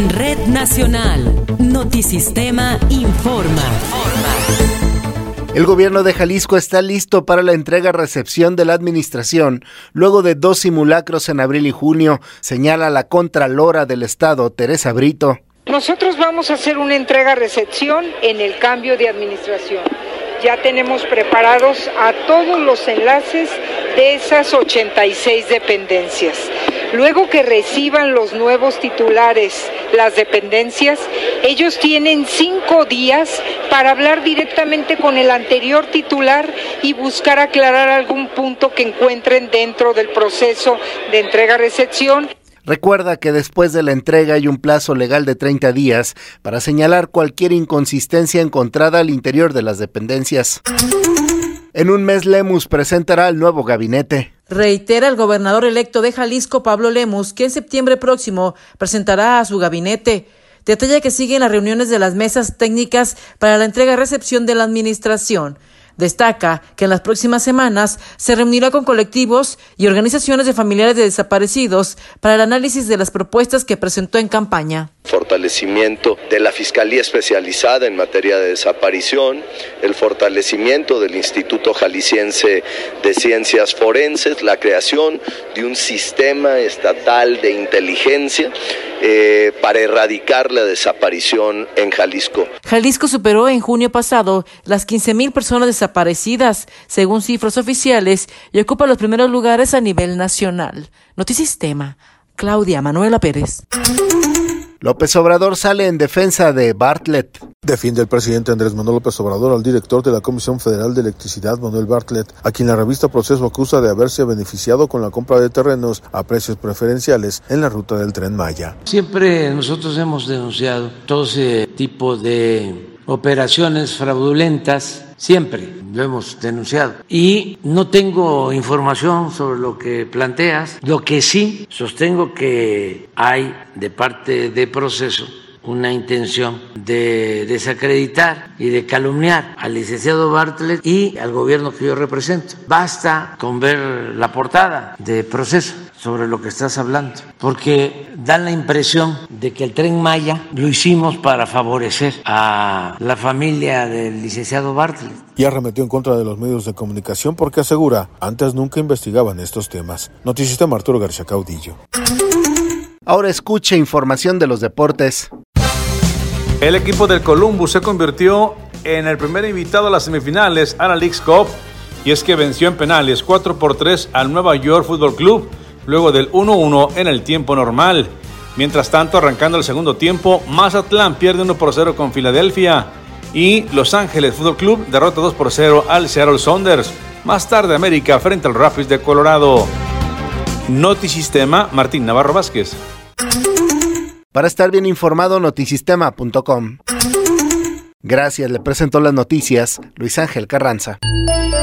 En Red Nacional, Notisistema informa. El gobierno de Jalisco está listo para la entrega-recepción de la administración, luego de 2 simulacros en abril y junio, señala la Contralora del Estado, Teresa Brito. Nosotros vamos a hacer una entrega-recepción en el cambio de administración. Ya tenemos preparados a todos los enlaces de esas 86 dependencias. Luego que reciban los nuevos titulares las dependencias, ellos tienen 5 días para hablar directamente con el anterior titular y buscar aclarar algún punto que encuentren dentro del proceso de entrega-recepción. Recuerda que después de la entrega hay un plazo legal de 30 días para señalar cualquier inconsistencia encontrada al interior de las dependencias. En un mes, Lemus presentará el nuevo gabinete. Reitera el gobernador electo de Jalisco, Pablo Lemus, que en septiembre próximo presentará a su gabinete. Detalla que siguen las reuniones de las mesas técnicas para la entrega-recepción de la administración. Destaca que en las próximas semanas se reunirá con colectivos y organizaciones de familiares de desaparecidos para el análisis de las propuestas que presentó en campaña. Fortalecimiento de la Fiscalía Especializada en materia de desaparición, el fortalecimiento del Instituto Jalisciense de Ciencias Forenses, la creación de un sistema estatal de inteligencia para erradicar la desaparición en Jalisco. Jalisco superó en junio pasado las 15,000 personas desaparecidas, según cifras oficiales, y ocupa los primeros lugares a nivel nacional. Notisistema, Claudia Manuela Pérez. López Obrador sale en defensa de Bartlett. Defiende el presidente Andrés Manuel López Obrador al director de la Comisión Federal de Electricidad, Manuel Bartlett, a quien la revista Proceso acusa de haberse beneficiado con la compra de terrenos a precios preferenciales en la ruta del Tren Maya. Siempre nosotros hemos denunciado todo ese tipo de operaciones fraudulentas, siempre lo hemos denunciado. Y no tengo información sobre lo que planteas. Lo que sí sostengo que hay de parte de Proceso una intención de desacreditar y de calumniar al licenciado Bartlett y al gobierno que yo represento. Basta con ver la portada de Proceso sobre lo que estás hablando, porque dan la impresión de que el Tren Maya lo hicimos para favorecer a la familia del licenciado Bartlett. Y arremetió en contra de los medios de comunicación porque asegura, antes nunca investigaban estos temas. Notisistema, Arturo García Caudillo. Ahora escuche información de los deportes. El equipo del Columbus se convirtió en el primer invitado a las semifinales a la Leagues Cup, y es que venció en penales 4-3 al Nueva York Football Club, luego del 1-1 en el tiempo normal. Mientras tanto, arrancando el segundo tiempo, Mazatlán pierde 1-0 con Filadelfia y Los Ángeles Football Club derrota 2-0 al Seattle Sounders. Más tarde, América frente al Rapids de Colorado. Notisistema, Martín Navarro Vázquez. Para estar bien informado, notisistema.com. Gracias, le presentó las noticias Luis Ángel Carranza.